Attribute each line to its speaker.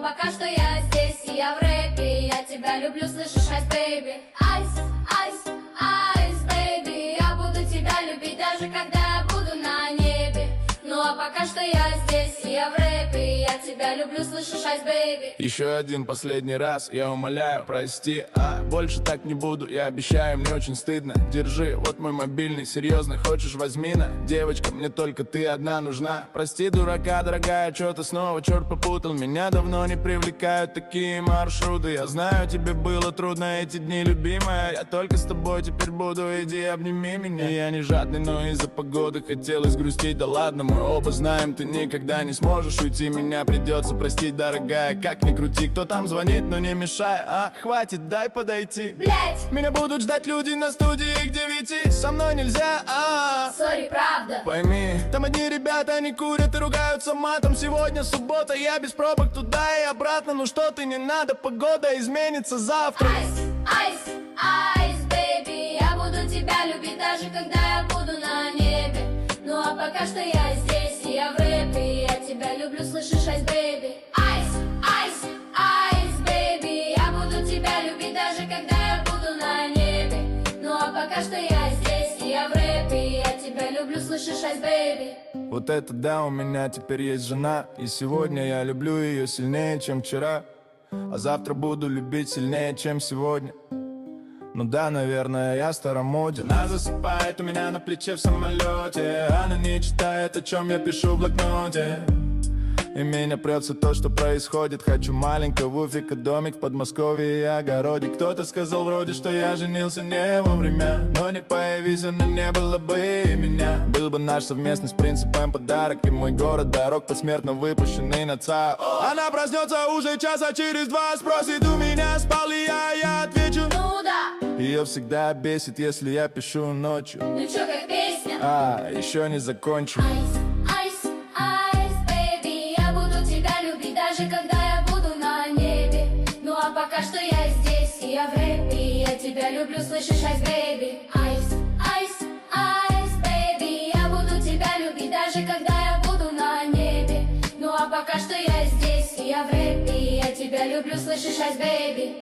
Speaker 1: пока что я здесь, и я в рэпе. Я тебя люблю, слышишь, айс, бэйби. Айс, айс, айс, бэйби. Я буду тебя любить, даже когда я буду на небе. Ну а пока что я здесь, и я в рэпе. Я тебя люблю, слышишь, айс, бэйби.
Speaker 2: Еще один последний раз, я умоляю, прости, больше так не буду, я обещаю, мне очень стыдно. Держи, вот мой мобильный, серьезно, хочешь, возьми на. Девочка, мне только ты одна нужна. Прости, дурака, дорогая, что ты снова, черт попутал. Меня давно не привлекают такие маршруты. Я знаю, тебе было трудно эти дни, любимая. Я только с тобой теперь буду, иди обними меня. Я не жадный, но из-за погоды хотелось грустить. Да ладно, мы оба знаем, ты никогда не сможешь уйти. Меня придется простить, дорогая, как ни крути. Кто там звонит, но не мешай, хватит, дай подойти.
Speaker 1: Блять,
Speaker 2: Меня будут ждать люди на студии к 9. Со мной нельзя,
Speaker 1: сори, правда.
Speaker 2: Пойми, там одни ребята, они курят и ругаются матом. Сегодня суббота, я без пробок туда и обратно. Ну что ты, не надо, погода изменится завтра.
Speaker 1: Айс, айс, айс, бэйби. Я буду тебя любить, даже когда я буду на небе. Ну а пока что я здесь, и я в рэпе. Я тебя люблю, слышишь, айс, бэйби. Айс, айс, айс, бэйби. Я буду тебя любить, даже когда я буду на небе. Ну а пока что я здесь, и я в рэпе. Я тебя люблю, слышишь, айс, бэйби.
Speaker 2: Вот это да, у меня теперь есть жена. И сегодня я люблю ее сильнее, чем вчера. А завтра буду любить сильнее, чем сегодня. Ну да, наверное, я старомоден. Она засыпает у меня на плече в самолете. Она не читает, о чем я пишу в блокноте. И меня прется то, что происходит. Хочу маленького уфика, домик в Подмосковье и огороде. Кто-то сказал вроде, что я женился не вовремя. Но не появись она, не было бы и меня. Был бы наш совместный с принципом подарок. И мой город дорог посмертно выпущенный на ЦА. Она проснется уже часа через 2. Спросит у меня, спал ли я отвечу:
Speaker 1: Ну да,
Speaker 2: ее всегда бесит, если я пишу ночью.
Speaker 1: ну чё, как песня?
Speaker 2: Еще не закончу.
Speaker 1: Айс, айс, айс, бэйби. Я буду тебя любить, даже когда я буду на небе. Ну а пока что я здесь, и я в рэпе. Я тебя люблю, слышишь, айс, бэйби. Айс, айс, айс, бэйби. Я буду тебя любить, даже когда я буду на небе. Ну а пока что я здесь, и я в рэпе. Я тебя люблю, слышишь, айс, бэйби.